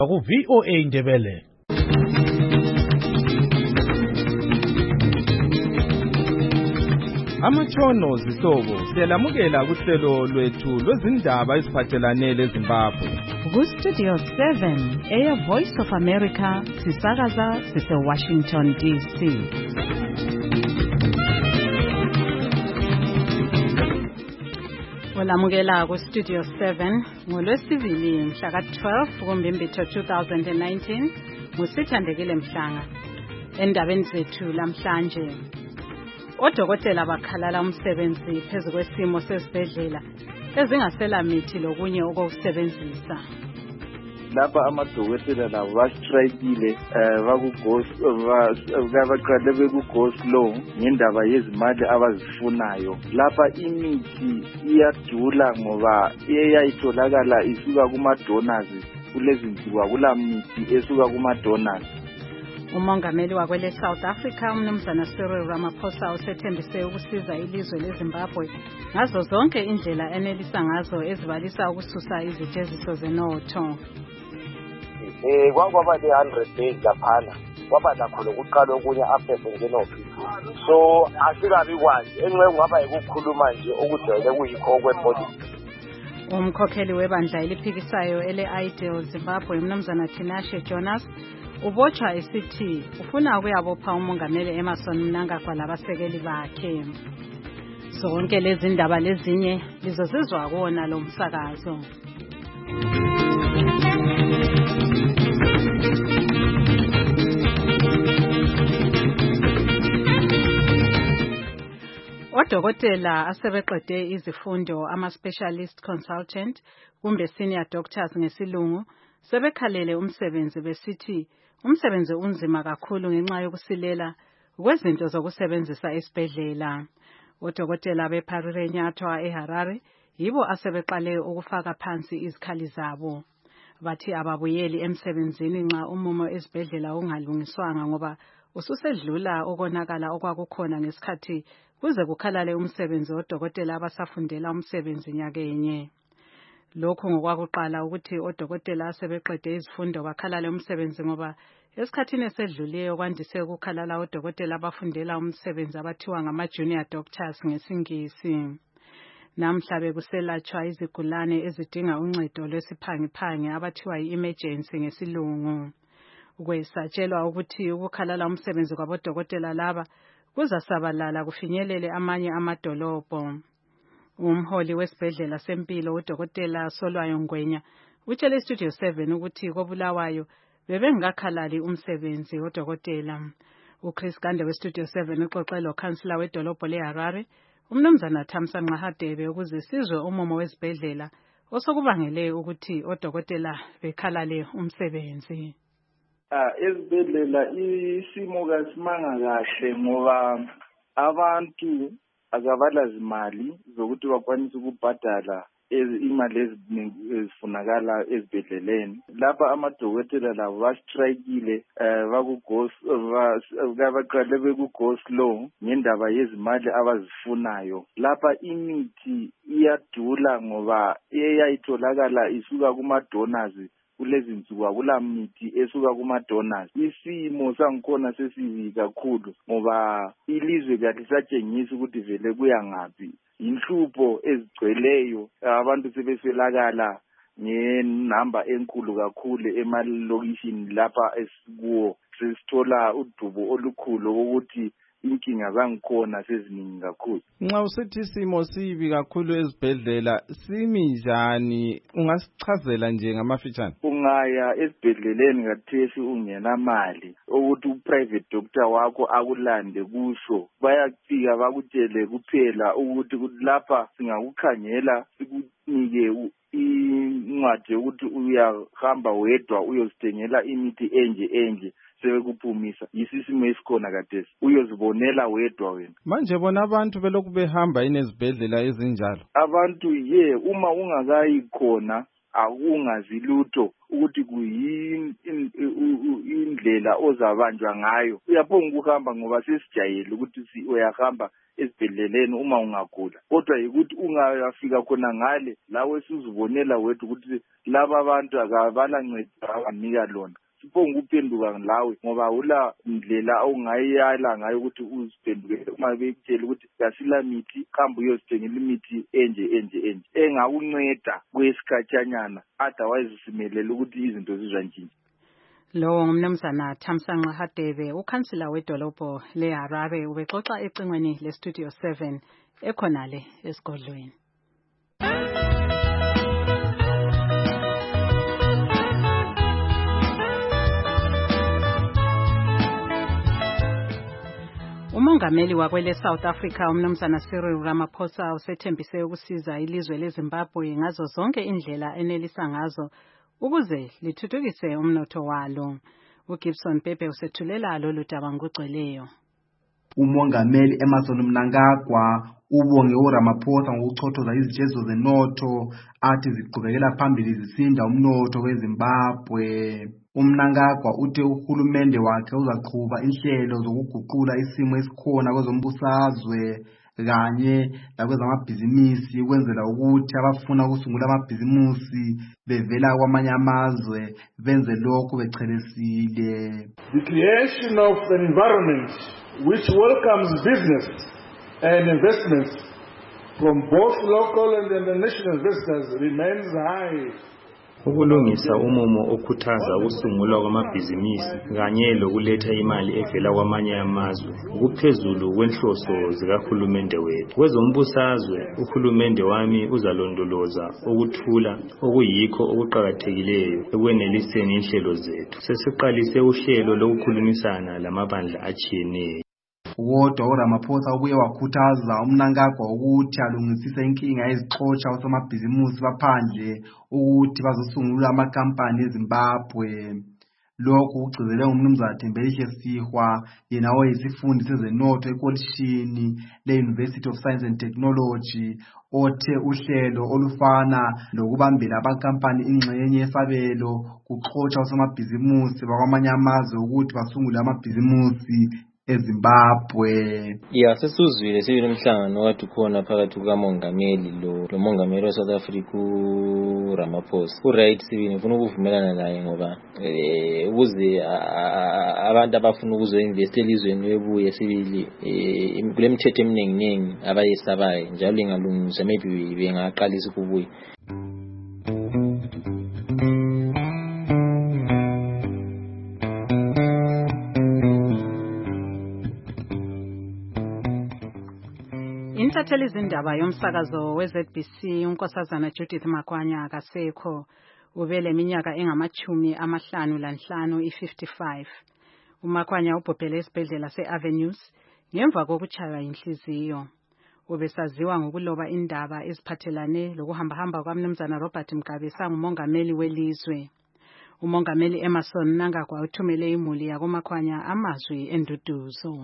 ku VOA Ndebele. Amatshono zihlobo siyalamukela kuhlelo lwethu lwezindaba eziphathelane leZimbabwe. Ku Studio 7 Air Voice of America sisakaza sise Washington DC. Olamukela ku Studio 7 ngolwesibili mhla ka-12 kuMbimbithi 2019 ngusithandekile Mhlanga. Endabeni zethu lamhlanje, odokotela bakhalala umsebenzi phezu kwesimo sesibhedlela ezingasela mithi lokunye okokusebenzisa. Lapha amadokotela labo bastrikile baqale beku-go slow ngendaba yezimali abazifunayo. Lapha imithi iyadula ngoba eyayitholakala isuka kuma-donors, kulezinsuku akula mithi esuka kuma-donors. Umongameli wakwele South Africa uMnumzana Cyril Ramaphosa usethembise ukusiza ilizwe leZimbabwe ngazo zonke indlela enelisa ngazo ezibalisa ukususa iziteziso zenotho. Kwaba le-100 days laphana kwaba nakho lokuqala okunye after sengenophi, so asikabi kwazi enxe kungaba yikukhuluma nje okujwayele kuyikho kwepolitiki. Umkhokheli webandla eliphikisayo ele-Ideal Zimbabwe uMnumzana Tinashe Jonas ubotshwa esithi ufuna ukuyabopha umongameli Emmerson Mnangagwa labasekeli bakhe. Zonke lezi ndaba lezinye lizozizwa kuona lo msakazo. Odokotela asebeqede izifundo ama-specialist consultant kumbe senior doctors ngesilungu sebekhalele umsebenzi besithi umsebenzi unzima kakhulu ngenxa yokusilela kwezinto zokusebenzisa esibhedlela. Odokotela bePharirenyathwa eHarare yibo asebeqale ukufaka phansi izikhali zabo. Bathi ababuyeli emsebenzini nxa umumo esibhedlela ungalungiswanga ngoba ususedlula okonakala okwakukhona ngesikhathi kuze kukhalale umsebenzi odokotela abasafundela umsebenzi nyakenye. Lokhu ngokwakuqala ukuthi odokotela asebeqede izifundo bakhalale umsebenzi ngoba esikhathini esedlulileyo kwandise ukukhalala odokotela abafundela umsebenzi abathiwa ngama-junior doctors ngesingisi. Namhla bekuselatshwa izigulane ezidinga uncedo lwesiphangiphangi abathiwa yi-emergency ngesilungu. Kwesatshelwa ukuthi ukukhalala umsebenzi kwabodokotela laba kuzasabalala kufinyelele amanye amadolobho. Umholi wesibhedlela sempilo udokotela Solwayo Ngwenya utshele iStudio 7 ukuthi koBulawayo bebengakhalali umsebenzi odokotela. uChris Gande weStudio 7 uxoxe lo-Councillor wedolobho leHarare uMnumzana Thamsanqa Hadebe ukuze sizwe umumo wesibhedlela osokubangele ukuthi odokotela bekhalale umsebenzi. Ezibhedlela isimo kasimanga kahle ngoba abantu akabala zimali zokuthi bakwanise ukubhadala imali ezifunakala ezibhedleleni. Lapha amadokotela labo bastrikile baqale beku-go slow ngendaba yezimali abazifunayo. Lapha imithi iyadula ngoba eyayitholakala isuka kuma-donors, kulezinsuku akula mithi esuka kuma-donors. Isimo sangikhona sesibi kakhulu ngoba ilizwe kalisatshengisa ukuthi vele kuya ngaphi. Inhlupho ezigcweleyo, abantu sebeswelakala ngenamba enkulu kakhulu emalokishini lapha esikuwo. Sesithola udubo olukhulu ukuthi inkinga zangikhona seziningi kakhulu. Nxa usithi isimo sibi kakhulu ezibhedlela simi njani, ungasichazela nje ngamafitshane? Ungaya esibhedleleni kathesi ungenamali ukuthi uprivate doctor wakho akulande kusho, bayafika bakutshele kuphela ukuthi lapha singakukhangela sikunike incwadi yokuthi uyahamba wedwa uyozithengela imithi enje sebekuphumisa. Yisisimo esikhona kathesi, uyozibonela wedwa wena. Manje bona abantu belokhu behamba inezibhedlela ezinjalo. Abantu uma ungakayi khona akungazi lutho ukuthi kuyindlela indlela ozabanjwa ngayo uyaphonga ukuhamba ngoba sesijayele ukuthi uyahamba esibhedleleni uma ungagula kodwa yikuthi ungafika khona ngale lawe sizibonela wethu ukuthi laba abantu akabalancedo abanika lona siphonga ukuphenduka lawe ngoba ula indlela ongayiyala ngayo ukuthi uziphenduke uma bekutshela ukuthi yasila mithi hamba uyosithengela imithi enje engakunceda kwesikhatshanyana otherwise simelele ukuthi izinto zizwanjini. Lo ngumnumzana Thamsanqa Hadebe ukhansila wedolobho leHarare ubexoxa ecingweni leStudio 7 ekhonale esigodlweni. Umongameli wakwele South Africa umnumzana Cyril Ramaphosa usethembise ukusiza ilizwe leZimbabwe ngazo zonke indlela enelisa ngazo ukuze lithuthukise umnotho walo. uGibson Pepe usethulela lolu daba ngokugcweleyo. Umongameli Emmerson Mnangagwa ubonge uRamaphosa ngokuchothoza izitshezo zenotho athi ziqhubekela phambili zisinda umnotho weZimbabwe. Mnangagwa uthe uhulumende wakhe uzaqhuba inhlelo zokuguqula isimo esikhona kwezombusazwe kanye lakwezamabhizinisi ukwenzela ukuthi abafuna ukusungula amabhizinisi bevela kwamanye amazwe benze lokho bechelesile. The creation of an environment which welcomes business and investments from both local and international investors remains high. Ukulungisa umumo okhuthaza ukusungulwa kwamabhizinisi kanye lokuletha imali evela kwamanye amazwe kuphezulu kwenhloso zikahulumende wethu. Kwezombusazwe uhulumende wami uzalondoloza ukuthula okuyikho okuqhakathekileyo ekweneliseni inhlelo zethu. Sesiqalise uhlelo lokukhulumisana lamabandla atshiyeneyo. Kodwa uRamaphosa ubuye wakhuthaza uMnangagwa ukuthi alungisise inkinga ezixotsha osomabhizinisi baphandle ukuthi bazosungula amakampani eZimbabwe. Lokhu kugcizelwe ngumnumzana Thembelihle Sihwa yena oyisifundi sezenotho ekolishini le-University of Science and Technology othe uhlelo olufana lokubambela abakampani ingxenye yesabelo kuxotsha osomabhizinisi bakwamanye amazwe ukuthi basungule amabhizinisi eZimbabwe. Yeah, sesuzwile sibili umhlangano wakhe khona phakathi kukamongameli lo mongameli weSouth Africa uRamaphosa. Right sibili ngifuna ukuvumelana naye ngoba ukuze abantu abafuna ukuzoinvest elizweni bebuye sibili kule mithetho eminingi abayisabayo njalo ingalungiswa maybe bengaqalisa ukubuya. Intatheli izindaba yomsakazo weZBC unkosazana Judith Makwanya akasekho ubele iminyaka engama-55 i-55. uMakwanya ubhubhele esibhedlela se-Avenues ngemva kokuchaywa inhliziyo. Ubesaziwa ngokuloba indaba eziphathelane lokuhambahamba kwaMnumzana Robert Mugabe sangumongameli welizwe. Umongameli Emmerson Mnangagwa uthumele imuli yakoMakwanya amazwi enduduzo.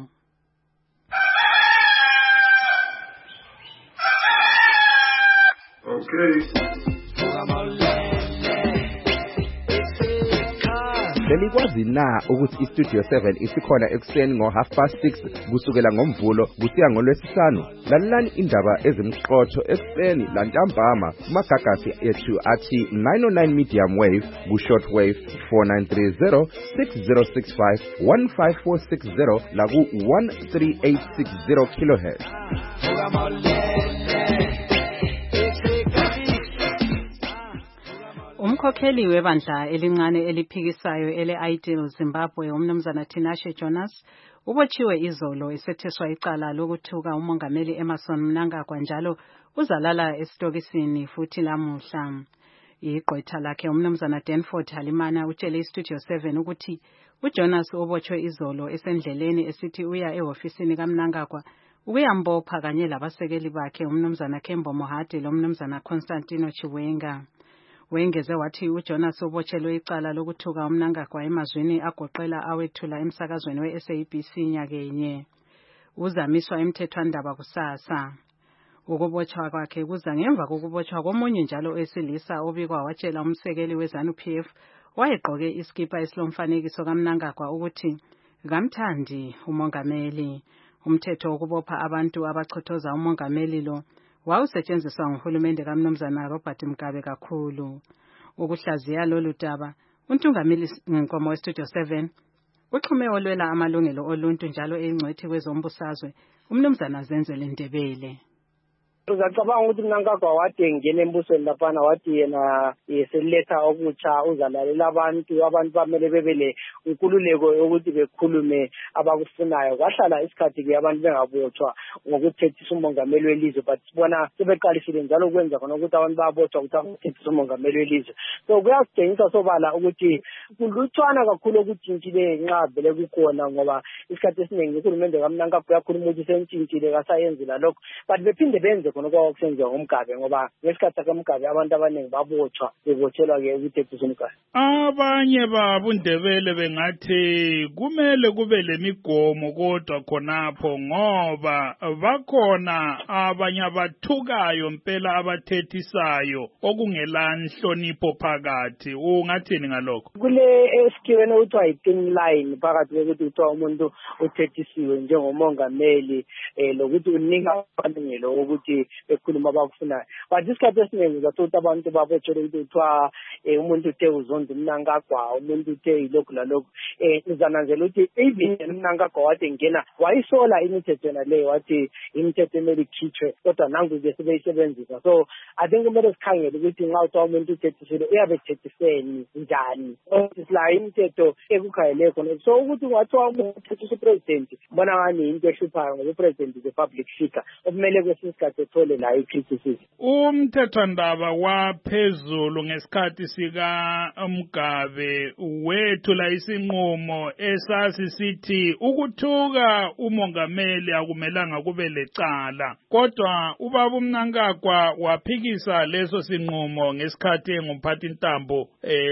Belikwazi na ukuthi iStudio 7 isikhona ekuseni ngo6:30 kusukela ngoMvulo kusiya ngoLwesihlanu? Lalelani indaba ezimqotho ekuseni lantambama kumagagasi ethu athi 909 medium wave ku-short wave 4930 6065 15460 laku 13860 kHz. Umkhokheli webandla elincane eliphikisayo ele-Ideal Zimbabwe umnumzana Tinashe Jonas ubotshiwe izolo esetheswa icala lokuthuka umongameli Emmerson Mnangagwa njalo uzalala esitokisini futhi lamuhla. Igqwetha lakhe umnumzana Danford Halimana utshele iStudio 7 ukuthi uJonas ubotshwe izolo esendleleni esithi uya ehofisini kaMnangagwa ukuyambopha kanye labasekeli bakhe umnumzana Kembo Mohadi lomnumzana Constantino Chiwenga. Wengeze wathi uJonas ubotshelwe icala lokuthuka uMnangagwa emazweni agoqela awethula emsakazweni weSABC nyakenye. Uzamiswa emthethwandaba kusasa. Ukubotshwa kwakhe kuza ngemva kokubotshwa komunye njalo esilisa obikwa watshela umsekeli weZANU-PF wayegqoke iskipa esilomfanekiso kaMnangagwa ukuthi kamthandi umongameli. Umthetho wokubopha abantu abachothoza umongameli lo wawusetshenziswa nguhulumende kaMnumzana Robert Mugabe kakhulu. Ukuhlaziya lolu daba, uNtungameli Nkomo weStudio 7 uxhume olwela amalungelo oluntu njalo eyingcwethi kwezombusazwe uMnumzana Zenzele Ndebele. Uzacabanga ukuthi Mnangagwa wathi engena embusweni laphana wathi yena yeseletha okutsha uzalalela abantu bamele bebele inkululeko yokuthi bekhulume abakufunayo. Kwahlala isikhathi ke abantu bengabotshwa ngokuthethisa umongameli welizwe, but sibona sebeqalisile njalo ukwenza khona ukuthi abantu babotshwa ukuthi abathethisa umongameli welizwe. So kuyasitshengisa sobala ukuthi kulutshwana kakhulu okutshintshile nxa vele kukhona, ngoba isikhathi esiningi uhulumende kaMnangagwa uyakhuluma ukuthi sentshintshile kasayenzela lokho, but bephinde benze khona okwakusenziwa ngumgabe, ngoba ngesikhathi kaMgabe abantu abaningi babotshwa bebotshelwa ke ukuthethisa umgabe. Abanye babundebele bengathi kumele kube lemigomo kodwa khonapho, ngoba bakhona abanye abathukayo mpela abathethisayo okungela nhlonipho phakathi. Ungathini ngalokho? Kule esikhiweni okuthiwa yi-thin line phakathi kokuthi kuthiwa umuntu uthethisiwe njengomongameli lokuthi unika amalungelo ukuthi bekhuluma abakufunayo. But isikhathi esiningi uzathola abantu babotshelwe ukuthi kuthiwa umuntu uthe uzonda uMnangagwa, umuntu uthe ilokhu lalokhu. Uzananzela ukuthi even uMnangagwa wathi ngena wayisola imithetho naleyo, wathi imithetho emele ikhitshwe, kodwa nangu-ke sebeyisebenzisa. So I think kumele sikhangele ukuthi nxa uthiwa umuntu uthethisile uyabe ethethiseni njani, la imithetho ekukhayele khona. So ukuthi ungathiwa umuntu uthethisa upresident, bona ngani into ehluphayo ngoba upresident is a public figure okumele kwesinye isikhathi ethole la i-criticism. Umthethwandaba waphezulu ngesikhathi sika Mugabe wethula isinqumo esasisithi ukuthuka umongameli akumelanga kube lecala, kodwa ubaba uMnangagwa waphikisa leso sinqumo ngesikhathi engumphathi ntambo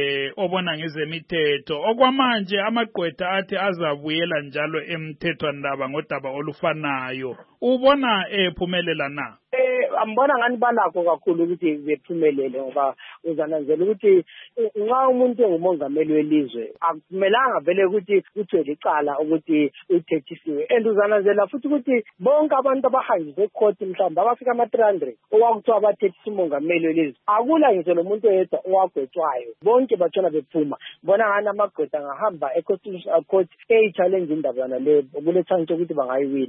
obona ngezemithetho. Okwamanje amagqwetha athi azabuyela njalo emthethwandaba ngodaba olufanayo. Ubona ephumelela na? Ambona ngani balakho kakhulu ukuthi bephumelele, ngoba uzananzela ukuthi nxa umuntu engumongameli welizwe akumelanga vele ukuthi kuthiwe licala ukuthi uthethisiwe. And uzananzela futhi ukuthi bonke abantu abahanjiswe ecourt mhlawumbe abafika ama-300 okwakuthiwa abathethisa umongameli welizwe, akula ngise lo muntu oyedwa owagwetshwayo, bonke batshona bephuma. Mbona ngani amagqwetha angahamba e-constitutional court eyi-challenge indaba yonaleyo kulethanga ukuthi bangayiwina.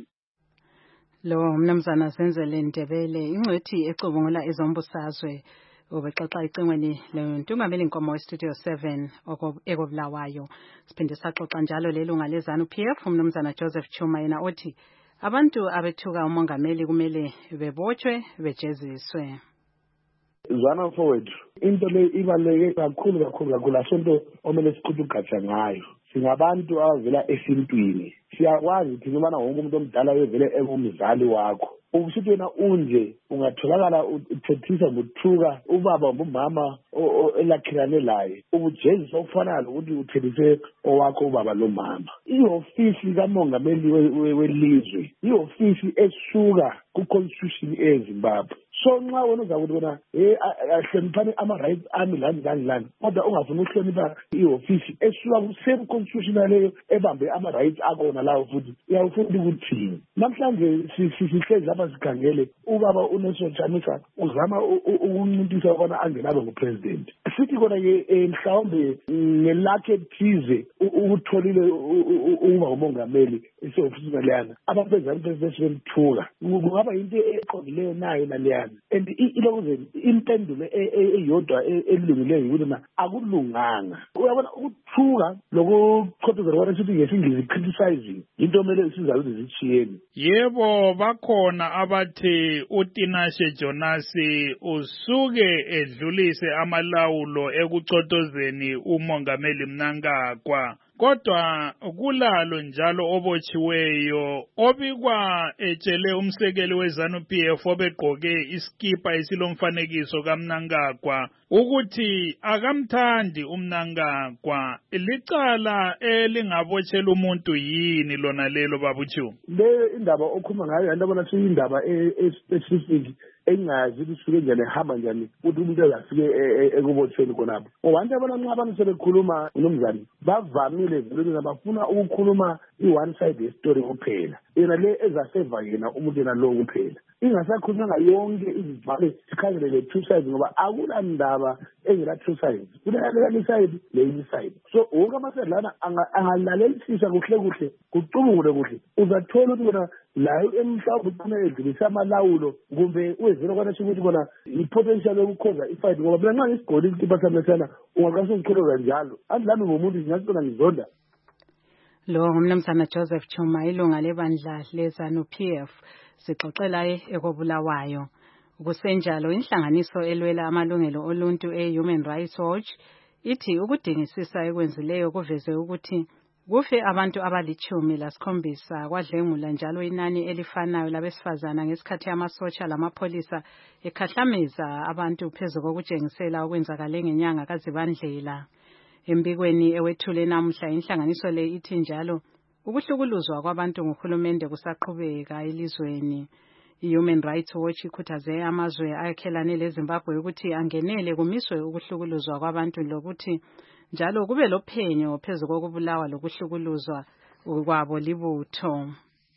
Lo Mnumzana Zenzele Ndebele ingcwethi ecubungula ezombusazwe ubexoxa icingweni leNtungameli Nkomo weStudio 7 ekobulawayo. Siphinde saxoxa njalo lelunga leZANU-PF uMnumzana Joseph Chuma, yena othi abantu abethuka umongameli kumele bebotshwe bejeziswe. Zwana forward into le ibaluleke kakhulu asonto omele siqhubhe ugatsha ngayo. Singabantu abavela esintwini, siyakwazi thina ubana wonke umuntu omdala wevele engumzali wakho. Ukusithi wena unje ungatholakala uthethisa ngothuka ubaba umama elakhirane laye, ubujezisa okufanayo lokuthi uthethise owakho ubaba lo mama. Ihofisi kamongameli welizwe ihofisi esuka ku-constitution eZimbabwe. So nxa wena uzakuthi wena ahloniphane ama-rights ami lani, kodwa ungafuni ukuhlonipha ihofisi esuka ku-same constitution leyo ebambe ama-rights akona lawo futhi, uyawufuna ukuthini? Namhlanje sihlezi lapha sikhangele ubaba uNelson Chamisa uzama ukuncintisa ukubana angenabe ngupresident. Sithi kona-ke mhlawumbe ngelakhe ethize ukutholile ukuba umongameli esehofisini leyana, abantu beZANU-PF bemthuka. Kungaba yinto eqondileyo nayo naleyana. And ilokuze impendulo eyodwa elungileyo ukuthi akulunganga. Uyabona ukuthuka lokuqhothozela kwana sithi ngesingisi criticizing into omele sizayo ukuthi zitshiyeni. Yebo, bakhona abathi uTinashe Jonas usuke edlulise amalawulo ekuxothozeni umongameli Mnangagwa. Kodwa kulalo njalo obotshiweyo obikwa etshele umsekeli weZANU-PF obegqoke iskipa esilomfanekiso kaMnangagwa ukuthi akamthandi uMnangagwa licala elingaboshela umuntu yini lona lelo babuchu le indaba okhuluma ngayo yabona siyindaba specific engazi kusuke njani ehamba njani ukuthi umuntu uyafike ekubotshweni konapho ngoba yabona nxa abantu sebekhuluma unomzana bavamile vele bafuna ukukhuluma i-one side story kuphela yena le ezaseva yena umuntu yena lo kuphela ingasakhulunywa yonke izivalo sikhangele le two sides ngoba akula ndaba engela two sides kuleyo side le side so wonke amasedlana angalalelisisa kuhle kucubungule kuhle uzathola ukuthi bona layo emhlawumbe ucina edlulisa amalawulo kumbe wezela kwanasho ukuthi bona i-potential yokukhonza ifight ngoba mina nxa ngisigoli isikipa sami lesana ungaqase uzikholoza njalo andilami ngomuntu ngingacona ngizonda lo ngumnumzana Joseph Chuma ilunga lebandla leZANU-PF sixoxela ekobulawayo kusenjalo inhlanganiso elwela amalungelo oluntu e-Human Rights Watch ithi ukudingisisa ekwenzileyo kuveze ukuthi kufe abantu abali-17 kwadlengula njalo inani elifanayo labesifazana ngesikhathi amasotsha lamapholisa ekhahlameza abantu phezu kokutshengisela okwenzakale ngenyanga kaZibandlela. Embikweni ewethule namuhla inhlanganiso le ithi njalo ukuhlukuluzwa kwabantu nguhulumende kusaqhubeka elizweni. I-Human Rights Watch ikhuthaze amazwe ayakhelane leZimbabwe ukuthi angenele kumiswe ukuhlukuluzwa kwabantu lokuthi njalo kube lophenyo phezu kokubulawa lokuhlukuluzwa kwabo libutho.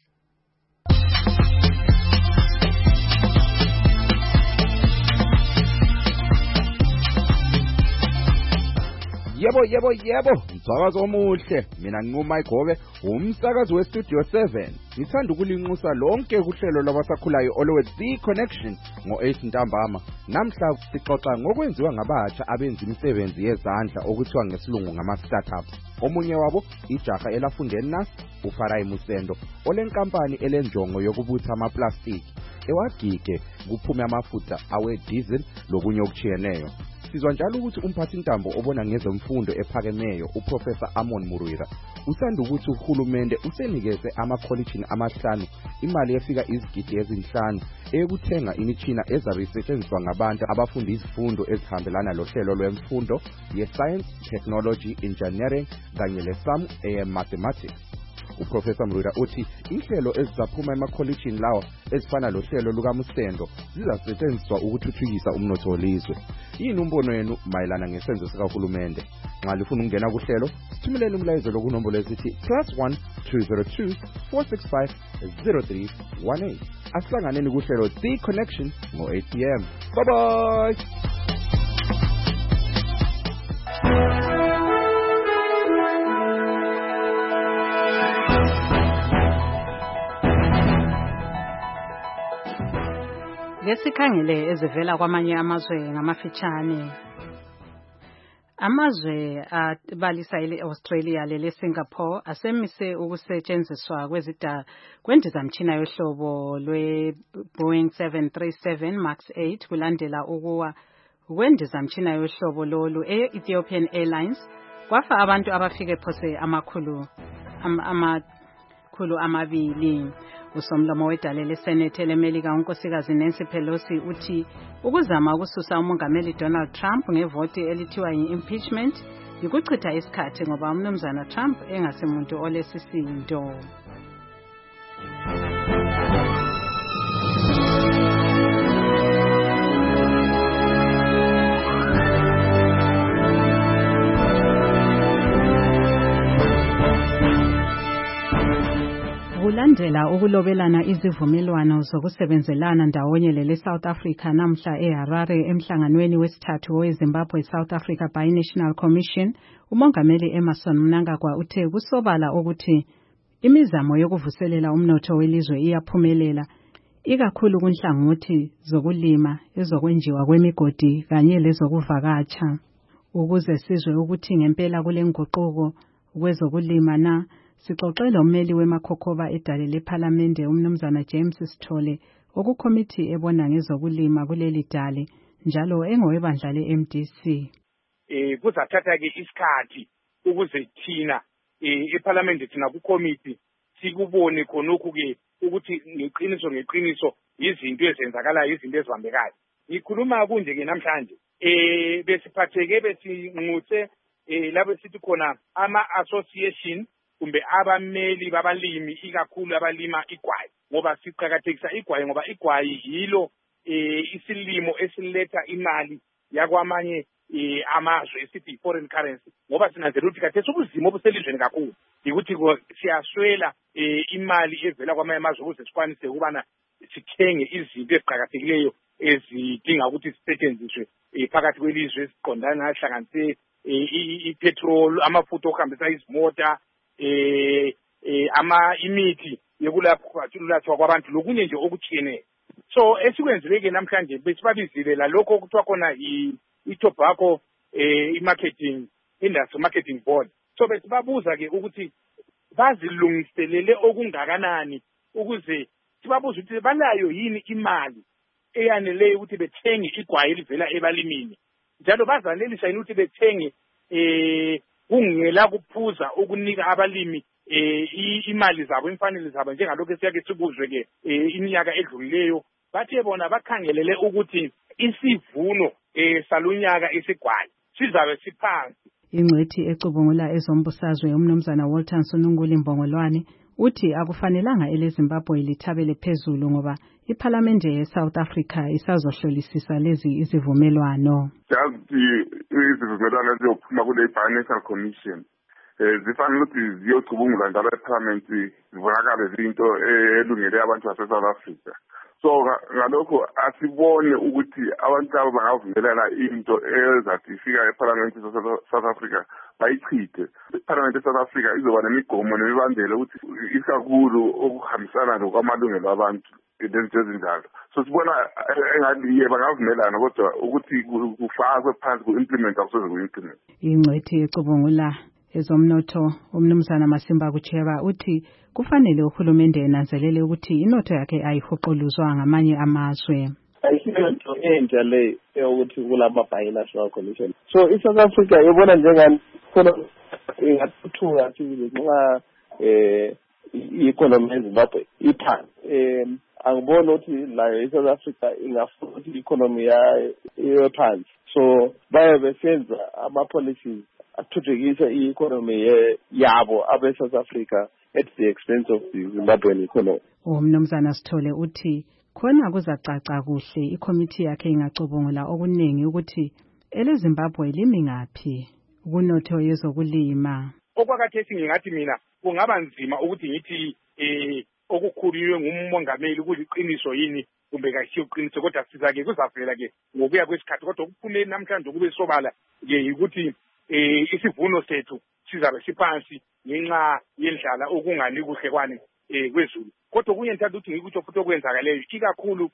Yebo, msakazo omuhle. Mina nginguMike Gobe, umsakazi weStudio 7. Ngithanda ukulinxusa lonke kuhlelo labasakhulayo olwe The Connection ngo-8 ntambama. Namhla sixoxa ngokwenziwa ngabatsha abenza imisebenzi yezandla okuthiwa ngesilungu ngama-startups. Omunye wabo ijaha elafunda eNAS, uFarai Musendo, olenkampani elenjongo yokubutha amaplastiki ewagige kuphume amafutha awe-diesel lokunye okuchiyeneyo. Sizwa njalo ukuthi umphathintambo obona ngezemfundo ephakemeyo uProfessor Amon Murwira usanda ukuthi uhulumende usenikeze amakholejini amahlanu imali efika izigidi ezinhlanu eyokuthenga imitshina ezabe isetshenziswa ngabantu abafunda izifundo ezihambelana lohlelo lwemfundo ye-Science, Technology, Engineering kanye le-SAM Mathematics. uProfessor Mrwira uthi inhlelo ezizaphuma emakholejini lawo ezifana lohlelo lukaMusendo zizasetshenziswa ukuthuthukisa umnotho welizwe. Yini umbono wenu mayelana ngesenzo sikahulumende? Nxa lifuna ukungena kuhlelo, sithumeleni umlayezo kunombolo esithi +1 202 465 0318. Asihlanganeni kuhlelo The Connection ngo-8 PM. Bye bye. Ngesikhangele ezivela kwamanye amazwe ngamafitshane. Amazwe abalisa ile-Australia lele-Singapore asemise ukusetshenziswa kwendizamtshina yohlobo lwe-Boeing 737 MAX 8 kulandela ukuwa kwendizamtshina yohlobo lolu e-Ethiopian Airlines kwafa abantu abafike phose amakhulu amabili. Usomlomo wedale leSenate leMelika unkosikazi Nancy Pelosi uthi ukuzama ukususa umongameli Donald Trump ngevoti elithiwa yi-impeachment yikuchitha isikhathi ngoba umnumzana Trump engasemuntu olesisindo. Kulandela ukulobelana izivumelwano zokusebenzelana ndawonye lele-South Africa namhla eHarare emhlanganweni wesithathu weZimbabwe South Africa Binational Commission, umongameli Emmerson Mnangagwa uthe kusobala ukuthi imizamo yokuvuselela umnotho welizwe iyaphumelela, ikakhulu kunhlangothi zokulima, ezokwenjiwa kwemigodi kanye lezokuvakatsha. Ukuze sizwe ukuthi ngempela kule nguquko kwezokulima sixoxela ummeli weMakhokhoba edale lePhalamende umnumzana James Sithole okukomiti ebona ngezokulima kuleli dale njalo engowebandla le-MDC. Kuzathatha ke isikhathi ukuze thina ePhalamende thina kukomiti sikubone khonokho ke ukuthi ngeqiniso izinto ezenzakalayo izinto ezibambekayo. Ngikhuluma kunje ke namhlanje besiphatheke besinquthe lapho sithi khona ama-association kumbe abameli babalimi ikakhulu abalima igwayi ngoba siqakathekisa igwayi ngoba igwayi yilo isilimo esiletha imali yakwamanye amazwe esithi foreign currency ngoba sinanzela ukuthi khathesi ubuzima obuselizweni kakhulu yikuthi siyaswela imali evela kwamanye amazwe ukuze sikwanise ukubana sithenge izinto eziqakathekileyo ezidinga ukuthi zisetshenziswe phakathi kwelizwe eziqondana hlanganise ipetrol, amafutha okuhambisa izimota, imithi yokulaphwa kwabantu lokunye nje okutshiyeneyo. So esikwenzile-ke namhlanje besibabizile lalokho okuthiwa khona i-tobacco i-marketing industry marketing board. So besibabuza-ke ukuthi bazilungiselele okungakanani ukuze sibabuze ukuthi banayo yini imali eyaneleyo ukuthi bethenge igwayi elivela ebalimini njalo bazanelisa yini ukuthi bethenge kungela kuphuza ukunika abalimi imali zabo imfanele zabo njengalokho esiyake sikuzwe-ke iminyaka edlulileyo bathe bona bakhangelele ukuthi isivuno salunyaka isigwayi sizabe siphansi. Ingcwethi ecubungula ezombusazwe umnumzana Walton Sununguli Mbongolwane uthi akufanelanga eleZimbabwe lithabele phezulu ngoba iPhalamende yeSouth Africa isazohlolisisa lezi izivumelwano. Izivumelwano eziyophuma kule Financial Commission zifanele ukuthi ziyocubungula njalo ePhalamende zibonakale zinto elungele abantu baseSouth Africa. So ngalokho asibone ukuthi abantu abo bangavumelana into ezathi ifika ePhalamende South Africa bayichithe. iPhalamende South Africa izoba nemigomo nemibandela ukuthi isakulu okuhambisana lokwamalungelo abantu izinto ezinjalo. So sibona engathi bangavumelana kodwa ukuthi kufakwe phansi ku-implement akusoze ku-implement. Ingcwethi ecubungula ezomnotho umnumzana Masimba Kuchera uthi kufanele uhulumende enanzelele ukuthi inotho yakhe ayihuquluzwa ngamanye amazwe. Ayisiyonto entsha le ukuthi kulama bilateral commission. So iSouth Africa ibona njengani khona ingathuthuka nxa i-economy yeZimbabwe iphansi. Angibona ukuthi layo iSouth Africa ingafuna ukuthi i-economy yayo phansi. So baye besenza ama-policies athuthukise i-economy yabo abe-South Africa at the expense of the Zimbabwean economy. Umnumzana Sithole uthi khona kuzacaca kuhle ikomiti yakhe ingacubungula okuningi ukuthi eleZimbabwe limi ngaphi kunotho yezokulima. Okwakhathesi ngingathi mina kungaba nzima ukuthi ngithi okukhulunywe ngumongameli kuliqiniso yini kumbe kayisiyo iqiniso kodwa sizake kuzavela-ke ngokuya kwesikhathi kodwa okuphumeni namhlanje kube sobala-ke yikuthi isivuno sethu sizabe siphansi ngenxa yendlala okungani kuhle kwane kwezulu. Kodwa kunye ngithanda ukuthi ngikutsho futhi okwenzakaleyo ikakhulu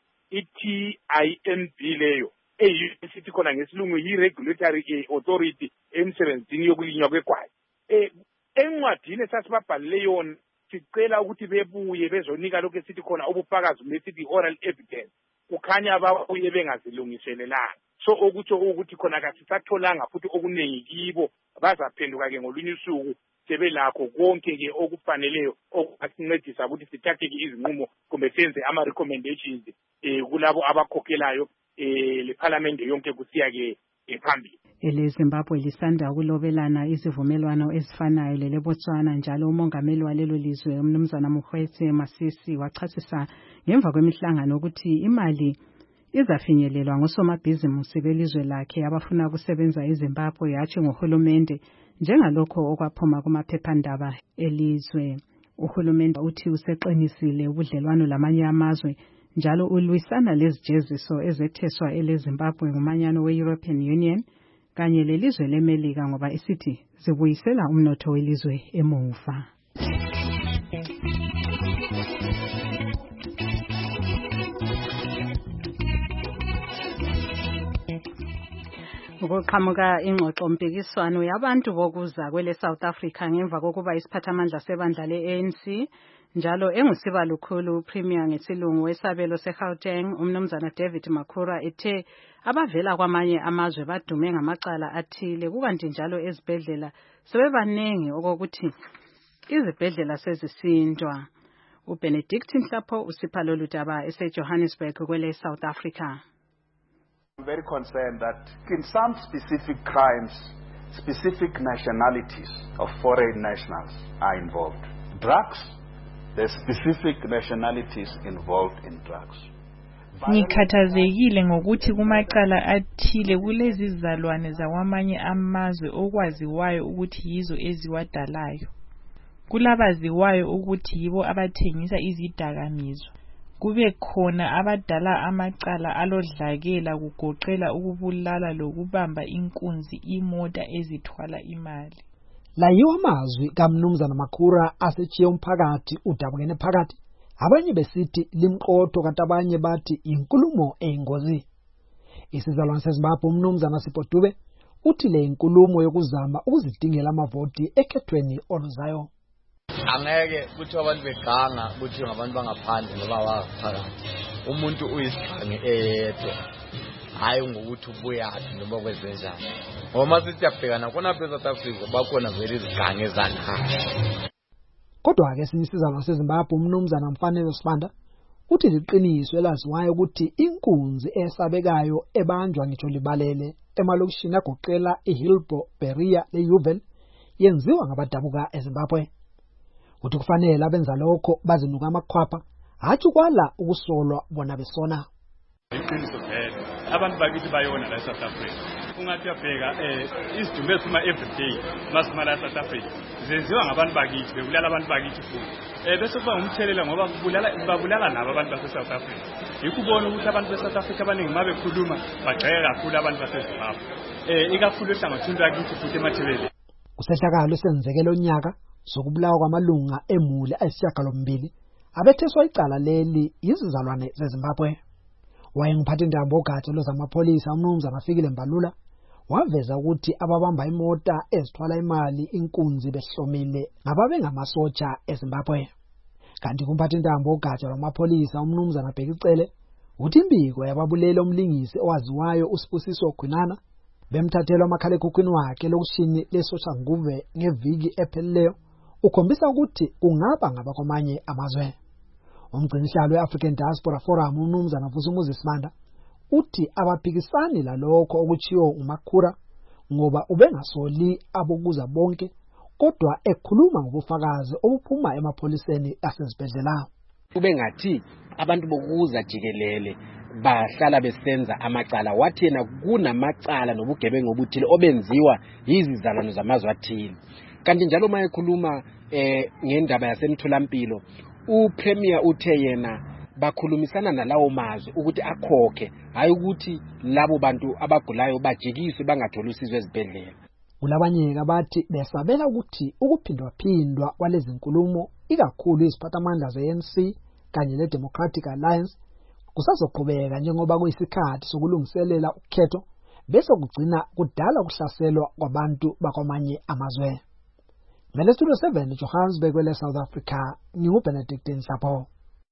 i-TIMB leyo sithi khona ngesilungu yi-regulatory authority emsebenzini yokulinywa kwegwayi. Encwadini esasibabhalele yona sicela ukuthi bebuye bezonika lokho esithi khona ubufakazi besithi oral evidence kukhanya babuye bengazilungiselelanga. So okutsho ukuthi khona kasisatholanga futhi okuningi kibo bazaphenduka-ke ngolunye usuku sebelakho konke-ke okufaneleyo okungasincedisa ukuthi sithathe-ke izinqumo kumbe senze ama-recommendations kulabo abakhokhelayo lePhalamende yonke kusiya-ke phambili. EleZimbabwe lisanda ukulobelana izivumelwano ezifanayo leleBotswana njalo umongameli walelo lizwe umnumzana Mokgweetsi Masisi wachasisa ngemva kwemihlangano ukuthi imali izafinyelelwa ngosomabhizimusi belizwe lakhe abafuna ukusebenza eZimbabwe yathi ngohulumende njengalokho okwaphuma kumaphephandaba elizwe. Uhulumende uthi useqinisile ubudlelwano lamanye amazwe njalo ulwisana lezijeziso ezetheswa eleZimbabwe ngumanyano we-European Union kanye lelizwe leMelika ngoba isithi zibuyisela umnotho welizwe emuva. Ukuqhamuka ingxoxo mpikiswano yabantu bokuza kwele South Africa ngemva kokuba isiphathamandla sebandla le-ANC njalo engusibalukhulu premier ngesilungu wesabelo seGauteng umnumzana David Makhura ethe abavela kwamanye amazwe badume ngamacala athile kukanti njalo ezibhedlela sebebanengi okokuthi izibhedlela sezisindwa. uBenedict Mhlapho usipha lolu daba eseJohannesburg kwele South Africa. I'm very concerned that in some specific crimes, specific nationalities of foreign nationals are involved. Drugs, there's specific nationalities involved in drugs. Ngikhathazekile ngokuthi kumaqala athile kulezi zizalwane zawamanye amazwe okwaziwayo ukuthi yizo eziwadalayo. Kulabaziwayo ukuthi yibo abathengisa izidakamizwa. Kube khona abadala amaqala alodlakela kugoqela ukubulala lokubamba inkunzi imota ezithwala imali. Layiwa amazwi kaMnumzana Makhura asetshiye umphakathi udabukene phakathi. Abanye besithi limqotho kanti abanye bathi inkulumo eyingozi. Isizalwane seZimbabwe uMnumzana Sipho Dube uthi le inkulumo yokuzama ukuzidingela amavoti ekhethweni oluzayo. Angeke kuthi abantu beganga kuthi ngabantu bangaphandle ngoba waphakathi. Umuntu uyisigange eyedwa. Hayi ngokuthi ubuyathi noma kwezenjani. Ngoba sithi yabhekana khona eSouth Africa bakhona vele izigange ezanayo. Kodwa ke sinisizalwane seZimbabwe uMnumzana Mfanelo Sibanda uthi liqiniso elaziwayo ukuthi inkunzi esabekayo ebanjwa ngitsho libalele emalokishini agoqela iHillbrow, Berea leUval yenziwa ngabadabuka eZimbabwe. Uthi kufanele abenza lokho bazinuka amakhwapha hathi kwala ukusolwa bona besona. Iqiniso phela abantu bakithi bayona la eSouth Africa. Ungathi yabheka isidumbu esima everyday masimala eSouth Africa zenziwa ngabantu bakithi bebulala abantu bakithi futhi. Bese kuba umthelela ngoba babulala nabo abantu baseSouth Africa. Yikubona ukuthi abantu beSouth Africa abaningi mabekhuluma bagxeka kakhulu abantu baseZimbabwe. Ikakhulu ehlangothini yakithi futhi emathebeleni. Kusehlakalo senzekelo onyaka sokubulawa kwamalunga emuli ayisishiyagalombili abetheswa icala leli izizalwane zeZimbabwe. Wayengumphathintambo ogatsha lwezamapolisa uMnumzana Fikile Mbalula waveza ukuthi ababamba imota ezithwala imali inkunzi behlomile ngababe ngamasotsha eZimbabwe. Kanti kumphathintambo ogatsha lwamapolisa uMnumzana Bhekicele uthi imbiko yababulele umlingisi owaziwayo uSibusiso Khwinana bemthathela amakhalekhukhwini wakhe lokushini lesosha nguve ngeviki ephelileyo ukhombisa ukuthi kungaba ngabakwamanye amazwe. Umgcinisihlalo weAfrican Diaspora Forum uMnumzana Vusumuzi Simanda uthi abaphikisani lalokho okuchiwo uMakhura ngoba ubengasoli abokuza bonke kodwa ekhuluma ngobufakazi obuphuma emapholiseni asezibhedlela. Ubengathi abantu bokuza jikelele bahlala besenza amacala wathi yena kunamacala nobugebengu obuthile obenziwa yizizalwane zamazwe athile. Kanti njalo mayekhuluma ngendaba yasemtholampilo uPremier uthe yena bakhulumisana nalawo mazwe ukuthi akhokhe hayi ukuthi labo bantu abagulayo bajikiswe bangatholi usizo ezibhedlela. Kulabanye abathi besabela ukuthi ukuphindwa kwalezi nkulumo ikakhulu iziphathamandla zeNC kanye leDemocratic Alliance kusazoqhubeka njengoba kuyisikhathi sokulungiselela ukhetho bese kugcina kudala ukuhlaselwa kwabantu bakwamanye amazwe. Studio 7 Johannesburg kwele South Africa nginguBenedict Nhlapo.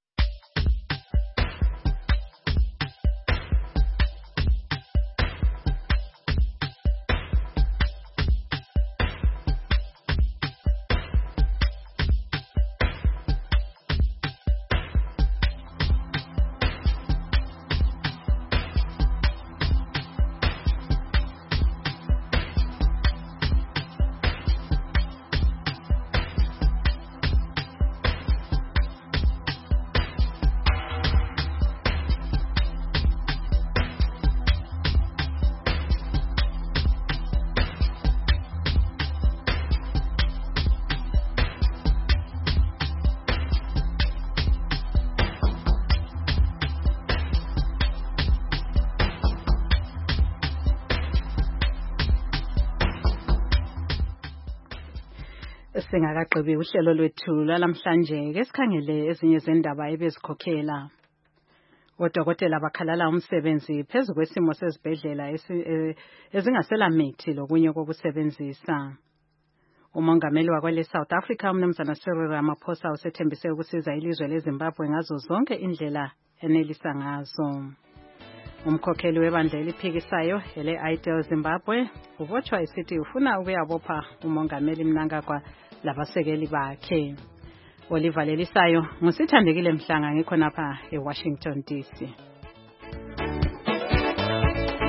Singakaqebi uhlelo lwethu lwalamhlanje ke sikhangele ezinye zendaba ebezikhokhela. Odokotela bakhalala umsebenzi phezulu kwesimo sezibhedlela ezingasela mithi lokunye kokusebenzisa. Umongameli wakwele South Africa uMnumzana Cyril Ramaphosa usethembise ukusiza ilizwe leZimbabwe ngazo zonke indlela enelisa ngazo. Umkhokheli webandla eliphikisayo ele-IDEL Zimbabwe ubotshwa isithi ufuna ukuyabopha umongameli Mnangagwa labasekeli bakhe. Oliver Lelisayo ngusithandekile Mhlanga ngikhona lapha eWashington DC.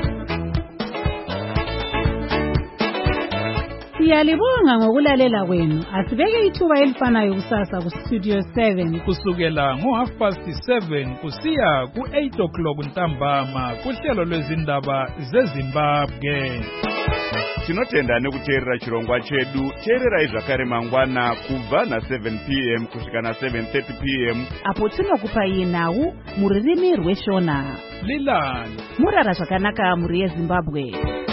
Siyalibonga ngokulalela kwenu. Asibeke ithuba elifanayo kusasa ku-Studio 7 kusukela ngo7:30 kusiya ku8 ntambama kuhlelo lwezindaba zeZimbabwe. Tinotenda nekuteerera chirongwa chedu. Teererai zvakare mangwana kubva na7 p.m. kusvika na7:30 p.m. apo tinokupai nhau mururimi rweShona. Lilani murara zvakanaka muri yeZimbabwe.